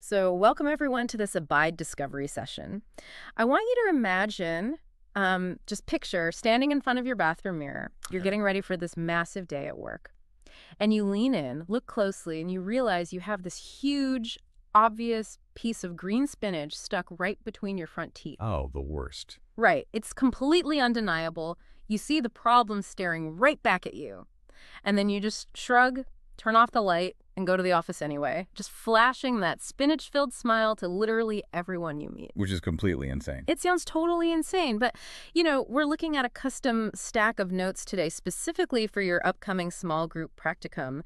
So, welcome everyone to this Abide Discovery session. I want you to imagine, just picture standing in front of your bathroom mirror. You're getting ready for this massive day at work. And you lean in, look closely, and you realize you have this huge, obvious piece of green spinach stuck right between your front teeth. Oh, the worst. Right. It's completely undeniable. You see the problem staring right back at you. And then you just shrug, turn off the light, and go to the office anyway, just flashing that spinach-filled smile to literally everyone you meet. Which is completely insane. It sounds totally insane, but, we're looking at a custom stack of notes today specifically for your upcoming small group practicum.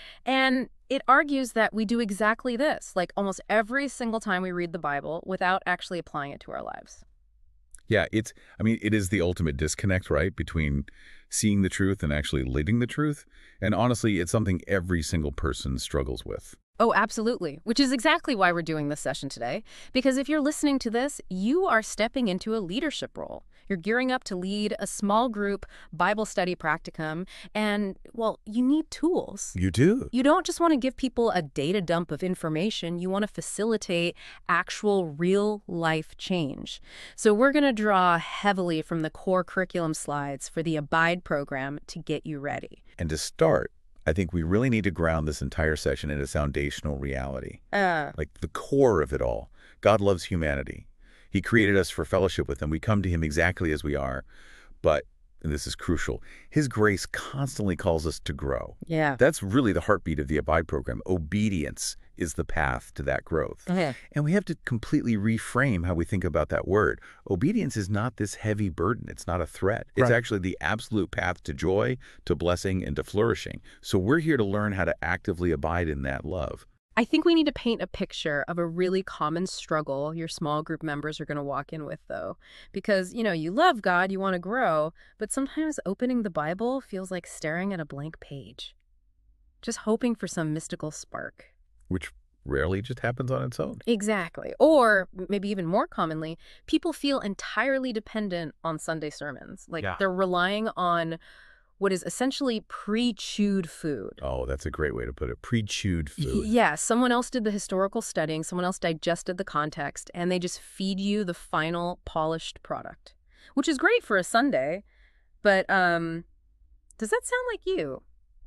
And it argues that we do exactly this, like almost every single time we read the Bible without actually applying it to our lives. Yeah, it is the ultimate disconnect, right, between seeing the truth and actually living the truth. And honestly, it's something every single person struggles with. Oh, absolutely. Which is exactly why we're doing this session today. Because if you're listening to this, you are stepping into a leadership role. You're gearing up to lead a small group Bible study practicum, and, well, you need tools. You do? You don't just want to give people a data dump of information. You want to facilitate actual real-life change. So we're going to draw heavily from the core curriculum slides for the Abide program to get you ready. And to start, I think we really need to ground this entire session in a foundational reality. Like the core of it all. God loves humanity. He created us for fellowship with him. We come to him exactly as we are. But, and this is crucial, his grace constantly calls us to grow. Yeah. That's really the heartbeat of the Abide program. Obedience is the path to that growth. Okay. And we have to completely reframe how we think about that word. Obedience is not this heavy burden. It's not a threat. It's actually the absolute path to joy, to blessing, and to flourishing. So we're here to learn how to actively abide in that love. I think we need to paint a picture of a really common struggle your small group members are going to walk in with, though. Because, you love God, you want to grow, but sometimes opening the Bible feels like staring at a blank page. Just hoping for some mystical spark. Which rarely just happens on its own. Exactly. Or maybe even more commonly, people feel entirely dependent on Sunday sermons. Like they're relying on what is essentially pre-chewed food. Oh, that's a great way to put it. Pre-chewed food. Yeah, someone else did the historical studying, someone else digested the context, and they just feed you the final polished product, which is great for a Sunday. But does that sound like you?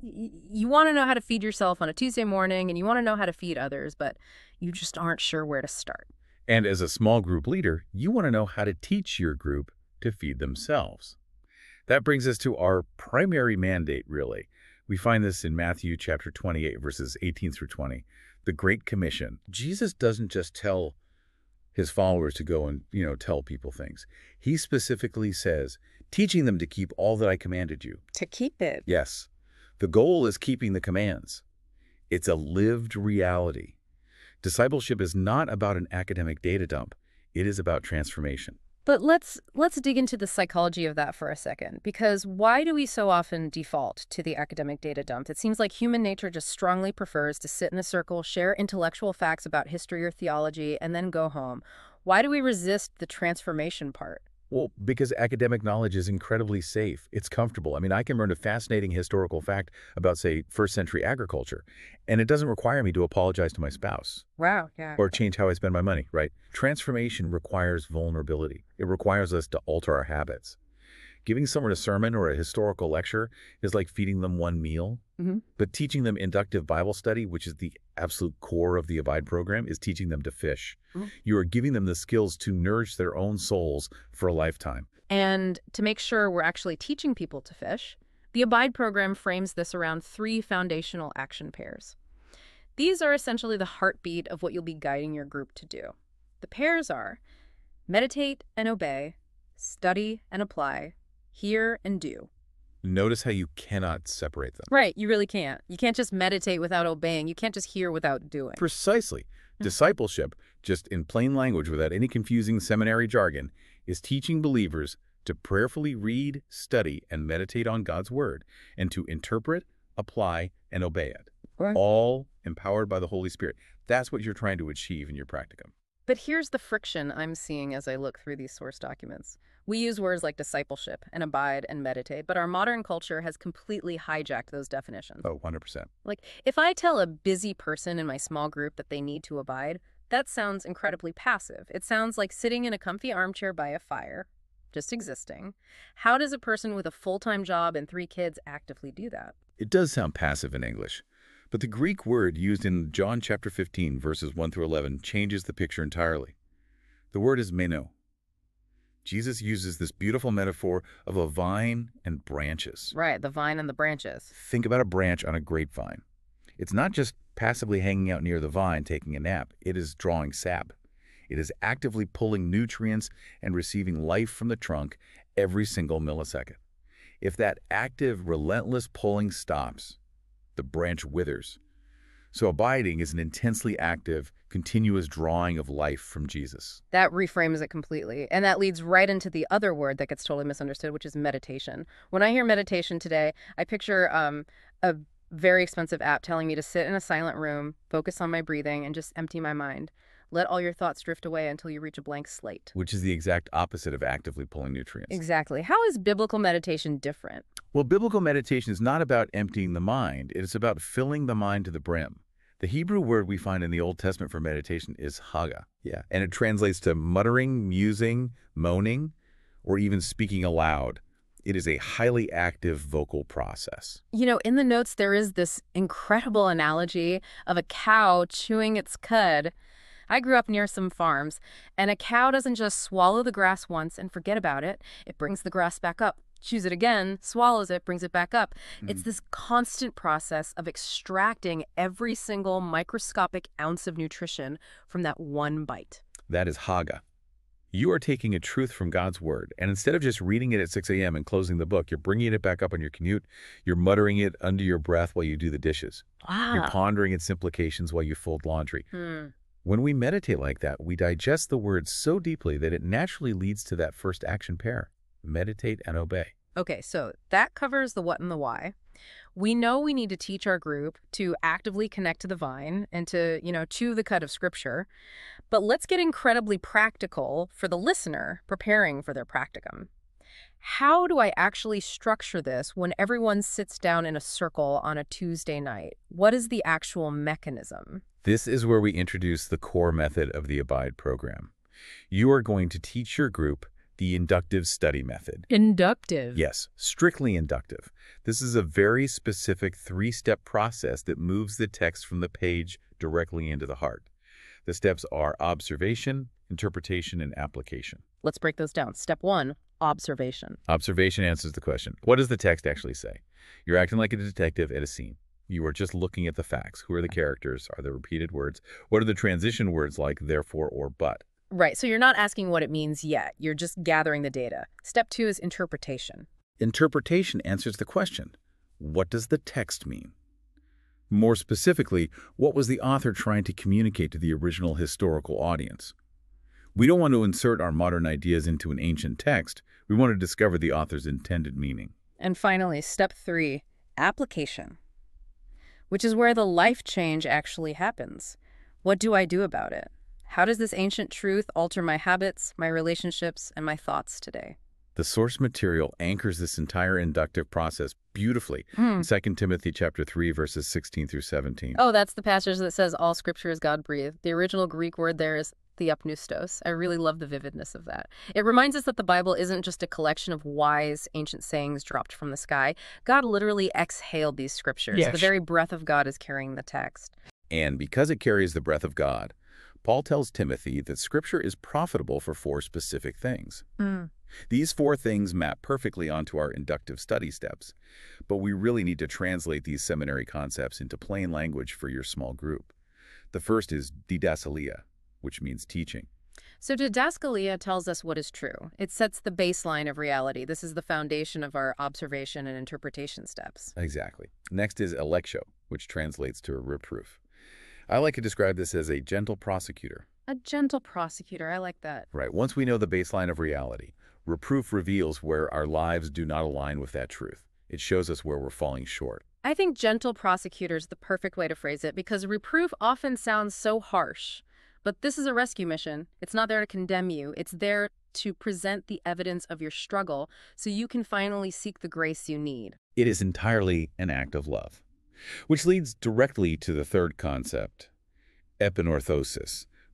You want to know how to feed yourself on a Tuesday morning, and you want to know how to feed others, but you just aren't sure where to start. And as a small group leader, you want to know how to teach your group to feed themselves. That brings us to our primary mandate, really. We find this in Matthew chapter 28, verses 18 through 20, the Great Commission. Jesus doesn't just tell his followers to go and, tell people things. He specifically says, teaching them to keep all that I commanded you. To keep it. Yes. The goal is keeping the commands. It's a lived reality. Discipleship is not about an academic data dump. It is about transformation. But let's dig into the psychology of that for a second, because why do we so often default to the academic data dump? It seems like human nature just strongly prefers to sit in a circle, share intellectual facts about history or theology, and then go home. Why do we resist the transformation part? Well, because academic knowledge is incredibly safe. It's comfortable. I can learn a fascinating historical fact about, say, first century agriculture, and it doesn't require me to apologize to my spouse. Wow, yeah. Or change how I spend my money, right? Transformation requires vulnerability. It requires us to alter our habits. Giving someone a sermon or a historical lecture is like feeding them one meal. But teaching them inductive Bible study, which is the absolute core of the Abide program, is teaching them to fish. You are giving them the skills to nourish their own souls for a lifetime. And to make sure we're actually teaching people to fish, the Abide program frames this around 3 foundational action pairs. These are essentially the heartbeat of what you'll be guiding your group to do. The pairs are meditate and obey, study and apply, hear and do. Notice how you cannot separate them. Right, you really can't. You can't just meditate without obeying. You can't just hear without doing. Precisely. Discipleship, just in plain language without any confusing seminary jargon, is teaching believers to prayerfully read, study, and meditate on God's Word, and to interpret, apply, and obey it. Right. All empowered by the Holy Spirit. That's what you're trying to achieve in your practicum. But here's the friction I'm seeing as I look through these source documents. We use words like discipleship and abide and meditate, but our modern culture has completely hijacked those definitions. Oh, 100%. Like, if I tell a busy person in my small group that they need to abide, That sounds incredibly passive. It sounds like sitting in a comfy armchair by a fire, just existing. How does a person with a full-time job and 3 kids actively do that? It does sound passive in English, but the Greek word used in John chapter 15, verses 1 through 11, changes the picture entirely. The word is meno. Jesus uses this beautiful metaphor of a vine and branches. Right, the vine and the branches. Think about a branch on a grapevine. It's not just passively hanging out near the vine taking a nap. It is drawing sap. It is actively pulling nutrients and receiving life from the trunk every single millisecond. If that active, relentless pulling stops, the branch withers. So abiding is an intensely active, continuous drawing of life from Jesus. That reframes it completely. And that leads right into the other word that gets totally misunderstood, which is meditation. When I hear meditation today, I picture a very expensive app telling me to sit in a silent room, focus on my breathing, and just empty my mind. Let all your thoughts drift away until you reach a blank slate. Which is the exact opposite of actively pulling nutrients. Exactly. How is biblical meditation different? Well, biblical meditation is not about emptying the mind. It is about filling the mind to the brim. The Hebrew word we find in the Old Testament for meditation is haga. Yeah. And it translates to muttering, musing, moaning, or even speaking aloud. It is a highly active vocal process. You know, in the notes, there is this incredible analogy of a cow chewing its cud. I grew up near some farms, and a cow doesn't just swallow the grass once and forget about it. It brings the grass back up, chews it again, swallows it, brings it back up. It's this constant process of extracting every single microscopic ounce of nutrition from that one bite. That is haga. You are taking a truth from God's word, and instead of just reading it at 6 a.m. and closing the book, you're bringing it back up on your commute. You're muttering it under your breath while you do the dishes. You're pondering its implications while you fold laundry. When we meditate like that, we digest the word so deeply that it naturally leads to that first action pair: meditate and obey. Okay, so that covers the what and the why. We know we need to teach our group to actively connect to the vine and to, chew the cud of Scripture. But let's get incredibly practical for the listener preparing for their practicum. How do I actually structure this when everyone sits down in a circle on a Tuesday night? What is the actual mechanism? This is where we introduce the core method of the Abide program. You are going to teach your group the inductive study method. Inductive? Yes, strictly inductive. This is a very specific 3-step process that moves the text from the page directly into the heart. The steps are observation, interpretation, and application. Let's break those down. Step 1, observation. Observation answers the question, what does the text actually say? You're acting like a detective at a scene. You are just looking at the facts. Who are the characters? Are there repeated words? What are the transition words like therefore or but? Right, so you're not asking what it means yet. You're just gathering the data. Step 2 is interpretation. Interpretation answers the question, what does the text mean? More specifically, what was the author trying to communicate to the original historical audience? We don't want to insert our modern ideas into an ancient text. We want to discover the author's intended meaning. And finally, step 3, application, which is where the life change actually happens. What do I do about it? How does this ancient truth alter my habits, my relationships, and my thoughts today? The source material anchors this entire inductive process beautifully. 2 Timothy chapter 3, verses 16 through 17. Oh, that's the passage that says all scripture is God-breathed. The original Greek word there is theopneustos. I really love the vividness of that. It reminds us that the Bible isn't just a collection of wise ancient sayings dropped from the sky. God literally exhaled these scriptures. Yes. The very breath of God is carrying the text. And because it carries the breath of God, Paul tells Timothy that Scripture is profitable for 4 specific things. These 4 things map perfectly onto our inductive study steps, but we really need to translate these seminary concepts into plain language for your small group. The first is didaskalia, which means teaching. So didaskalia tells us what is true. It sets the baseline of reality. This is the foundation of our observation and interpretation steps. Exactly. Next is alektio, which translates to a reproof. I like to describe this as a gentle prosecutor. A gentle prosecutor. I like that. Right. Once we know the baseline of reality, reproof reveals where our lives do not align with that truth. It shows us where we're falling short. I think gentle prosecutor is the perfect way to phrase it because reproof often sounds so harsh. But this is a rescue mission. It's not there to condemn you. It's there to present the evidence of your struggle so you can finally seek the grace you need. It is entirely an act of love. Which leads directly to the third concept, epinorthosis,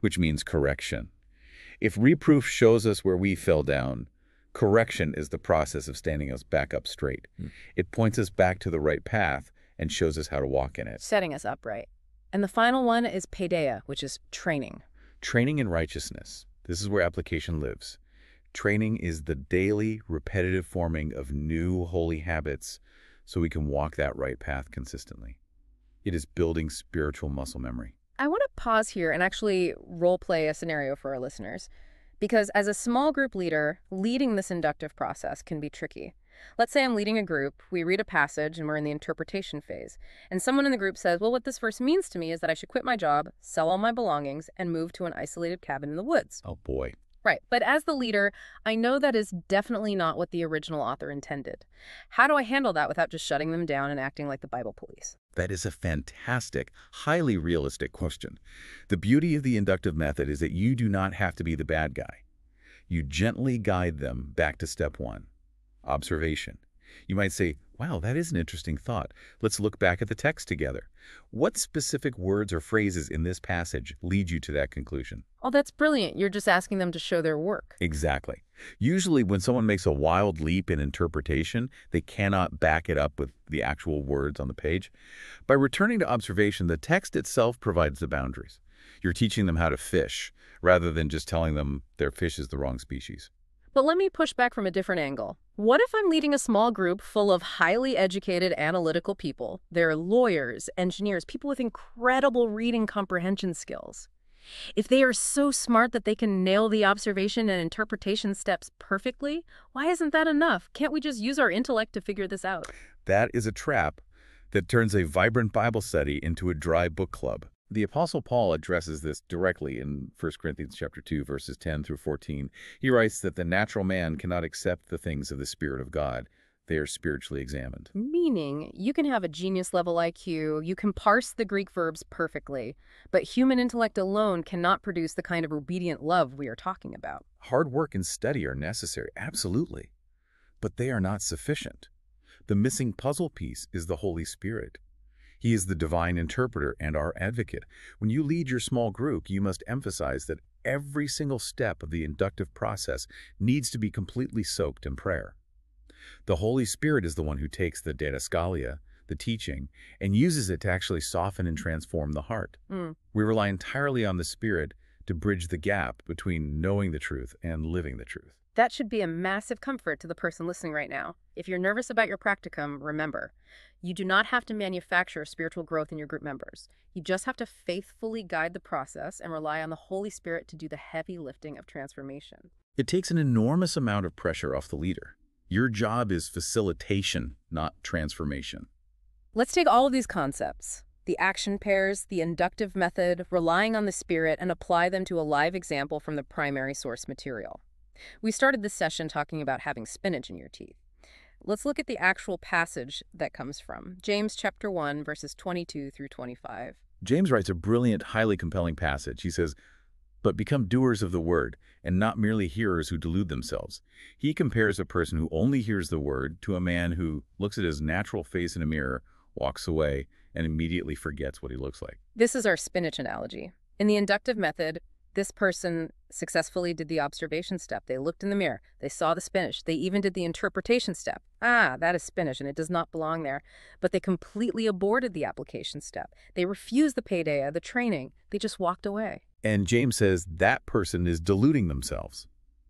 which means correction. If reproof shows us where we fell down, correction is the process of standing us back up straight. It points us back to the right path and shows us how to walk in it. Setting us up right. And the final one is paideia, which is training. Training in righteousness. This is where application lives. Training is the daily, repetitive forming of new holy habits so we can walk that right path consistently. It is building spiritual muscle memory. I want to pause here and actually role play a scenario for our listeners, because as a small group leader, leading this inductive process can be tricky. Let's say I'm leading a group, we read a passage, and we're in the interpretation phase, and someone in the group says, well, what this verse means to me is that I should quit my job, sell all my belongings, and move to an isolated cabin in the woods. Oh boy. Right, but as the leader, I know that is definitely not what the original author intended. How do I handle that without just shutting them down and acting like the Bible police? That is a fantastic, highly realistic question. The beauty of the inductive method is that you do not have to be the bad guy. You gently guide them back to step one, observation. You might say, wow, that is an interesting thought. Let's look back at the text together. What specific words or phrases in this passage lead you to that conclusion? Oh, that's brilliant. You're just asking them to show their work. Exactly. Usually when someone makes a wild leap in interpretation, they cannot back it up with the actual words on the page. By returning to observation, the text itself provides the boundaries. You're teaching them how to fish, rather than just telling them their fish is the wrong species. But let me push back from a different angle. What if I'm leading a small group full of highly educated, analytical people? They're lawyers, engineers, people with incredible reading comprehension skills. If they are so smart that they can nail the observation and interpretation steps perfectly, why isn't that enough? Can't we just use our intellect to figure this out? That is a trap that turns a vibrant Bible study into a dry book club. The Apostle Paul addresses this directly in 1 Corinthians chapter 2, verses 10 through 14. He writes that the natural man cannot accept the things of the Spirit of God. They are spiritually examined. Meaning, you can have a genius-level IQ, you can parse the Greek verbs perfectly, but human intellect alone cannot produce the kind of obedient love we are talking about. Hard work and study are necessary, absolutely, but they are not sufficient. The missing puzzle piece is the Holy Spirit. He is the divine interpreter and our advocate. When you lead your small group, you must emphasize that every single step of the inductive process needs to be completely soaked in prayer. The Holy Spirit is the one who takes the didascalia, the teaching, and uses it to actually soften and transform the heart. We rely entirely on the Spirit to bridge the gap between knowing the truth and living the truth. That should be a massive comfort to the person listening right now. If you're nervous about your practicum, remember, you do not have to manufacture spiritual growth in your group members. You just have to faithfully guide the process and rely on the Holy Spirit to do the heavy lifting of transformation. It takes an enormous amount of pressure off the leader. Your job is facilitation, not transformation. Let's take all of these concepts, the action pairs, the inductive method, relying on the Spirit, and apply them to a live example from the primary source material. We started this session talking about having spinach in your teeth. Let's look at the actual passage that comes from James chapter 1, verses 22 through 25. James writes a brilliant, highly compelling passage. He says, "But become doers of the word, and not merely hearers who delude themselves." He compares a person who only hears the word to a man who looks at his natural face in a mirror, walks away, and immediately forgets what he looks like. This is our spinach analogy. In the inductive method, this person successfully did the observation step. They looked in the mirror. They saw the spinach. They even did the interpretation step. Ah, that is spinach, and it does not belong there. But they completely aborted the application step. They refused the paideia, the training. They just walked away. And James says that person is deluding themselves.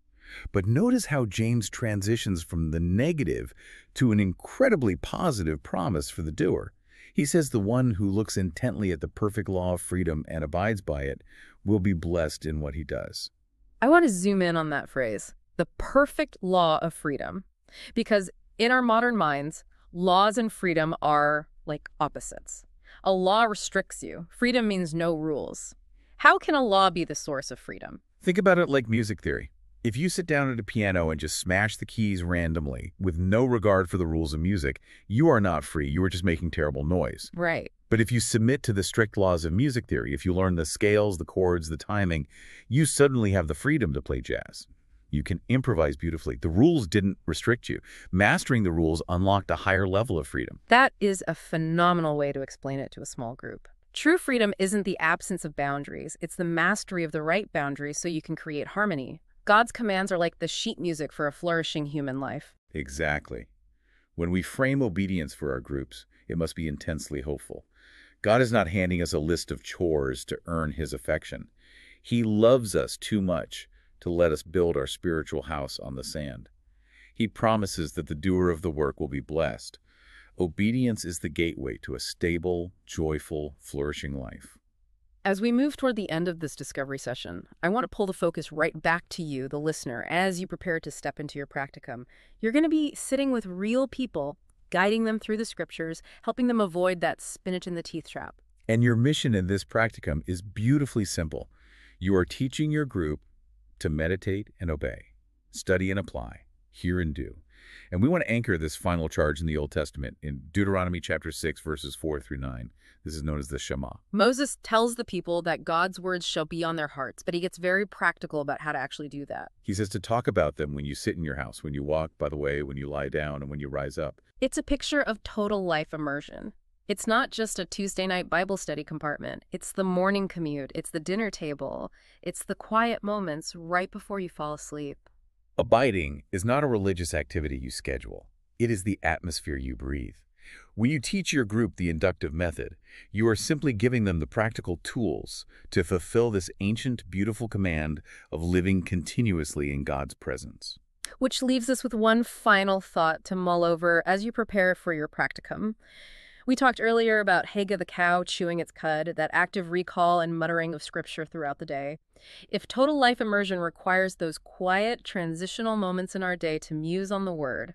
But notice how James transitions from the negative to an incredibly positive promise for the doer. He says the one who looks intently at the perfect law of freedom and abides by it will be blessed in what he does. I want to zoom in on that phrase, the perfect law of freedom, because in our modern minds, laws and freedom are like opposites. A law restricts you. Freedom means no rules. How can a law be the source of freedom? Think about it like music theory. If you sit down at a piano and just smash the keys randomly with no regard for the rules of music, you are not free. You are just making terrible noise. Right. But if you submit to the strict laws of music theory, if you learn the scales, the chords, the timing, you suddenly have the freedom to play jazz. You can improvise beautifully. The rules didn't restrict you. Mastering the rules unlocked a higher level of freedom. That is a phenomenal way to explain it to a small group. True freedom isn't the absence of boundaries. It's the mastery of the right boundaries so you can create harmony. God's commands are like the sheet music for a flourishing human life. Exactly. When we frame obedience for our groups, it must be intensely hopeful. God is not handing us a list of chores to earn his affection. He loves us too much to let us build our spiritual house on the sand. He promises that the doer of the work will be blessed. Obedience is the gateway to a stable, joyful, flourishing life. As we move toward the end of this discovery session, I want to pull the focus right back to you, the listener, as you prepare to step into your practicum. You're going to be sitting with real people, guiding them through the scriptures, helping them avoid that spinach in the teeth trap. And your mission in this practicum is beautifully simple. You are teaching your group to meditate and obey, study and apply, hear and do. And we want to anchor this final charge in the Old Testament in Deuteronomy chapter 6, verses 4 through 9. This is known as the Shema. Moses tells the people that God's words shall be on their hearts, but he gets very practical about how to actually do that. He says to talk about them when you sit in your house, when you walk, by the way, when you lie down, and when you rise up. It's a picture of total life immersion. It's not just a Tuesday night Bible study compartment. It's the morning commute. It's the dinner table. It's the quiet moments right before you fall asleep. Abiding is not a religious activity you schedule. It is the atmosphere you breathe. When you teach your group the inductive method, you are simply giving them the practical tools to fulfill this ancient, beautiful command of living continuously in God's presence. Which leaves us with one final thought to mull over as you prepare for your practicum. We talked earlier about Haga the cow chewing its cud, that active recall and muttering of scripture throughout the day. If total life immersion requires those quiet, transitional moments in our day to muse on the word,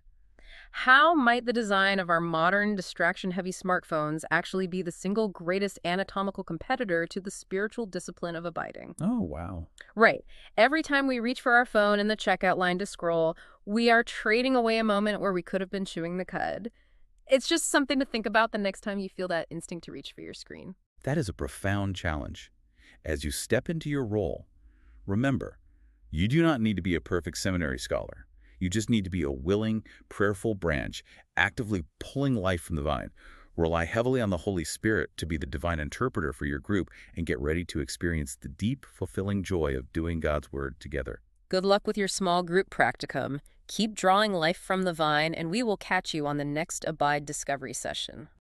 how might the design of our modern, distraction-heavy smartphones actually be the single greatest anatomical competitor to the spiritual discipline of abiding? Oh, wow. Right. Every time we reach for our phone in the checkout line to scroll, we are trading away a moment where we could have been chewing the cud. It's just something to think about the next time you feel that instinct to reach for your screen. That is a profound challenge. As you step into your role, remember, you do not need to be a perfect seminary scholar. You just need to be a willing, prayerful branch, actively pulling life from the vine. Rely heavily on the Holy Spirit to be the divine interpreter for your group and get ready to experience the deep, fulfilling joy of doing God's word together. Good luck with your small group practicum. Keep drawing life from the vine, and we will catch you on the next Abide Discovery session.